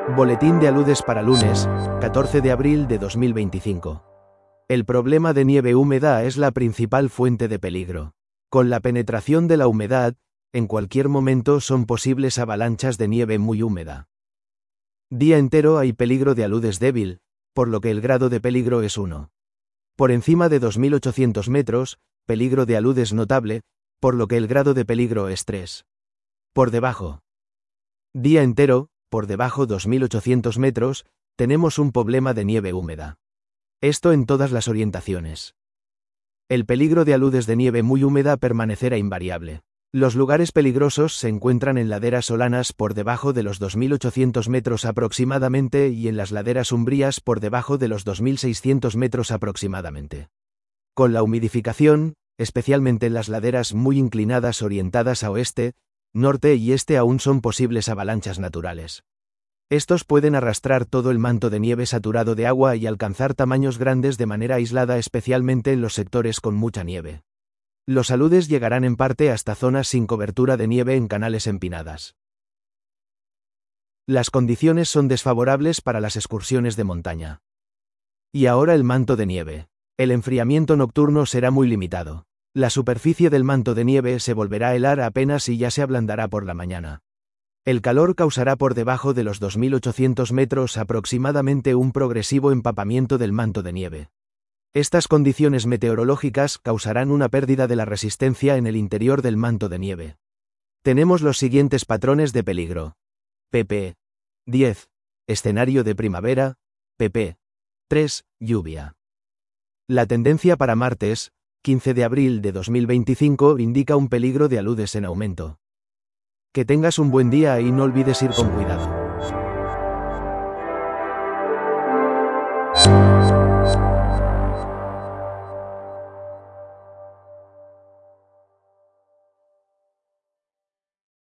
Boletín de aludes para lunes, 14 de abril de 2025. El problema de nieve húmeda es la principal fuente de peligro. Con la penetración de la humedad, en cualquier momento son posibles avalanchas de nieve muy húmeda. Día entero hay peligro de aludes débil, por lo que el grado de peligro es 1. Por encima de 2.800 metros, peligro de aludes notable, por lo que el grado de peligro es 3. Por debajo. Día entero, por debajo 2.800 metros, tenemos un problema de nieve húmeda. Esto en todas las orientaciones. El peligro de aludes de nieve muy húmeda permanecerá invariable. Los lugares peligrosos se encuentran en laderas solanas por debajo de los 2.800 metros aproximadamente y en las laderas umbrías por debajo de los 2.600 metros aproximadamente. Con la humidificación, especialmente en las laderas muy inclinadas orientadas a oeste, norte y este aún son posibles avalanchas naturales. Estos pueden arrastrar todo el manto de nieve saturado de agua y alcanzar tamaños grandes de manera aislada, especialmente en los sectores con mucha nieve. Los aludes llegarán en parte hasta zonas sin cobertura de nieve en canales empinadas. Las condiciones son desfavorables para las excursiones de montaña. Y ahora el manto de nieve. El enfriamiento nocturno será muy limitado. La superficie del manto de nieve se volverá a helar apenas y ya se ablandará por la mañana. El calor causará por debajo de los 2.800 metros aproximadamente un progresivo empapamiento del manto de nieve. Estas condiciones meteorológicas causarán una pérdida de la resistencia en el interior del manto de nieve. Tenemos los siguientes patrones de peligro. pp. 10. Escenario de primavera. pp. 3. Lluvia. La tendencia para martes, 15 de abril de 2025, indica un peligro de aludes en aumento. Que tengas un buen día y no olvides ir con cuidado.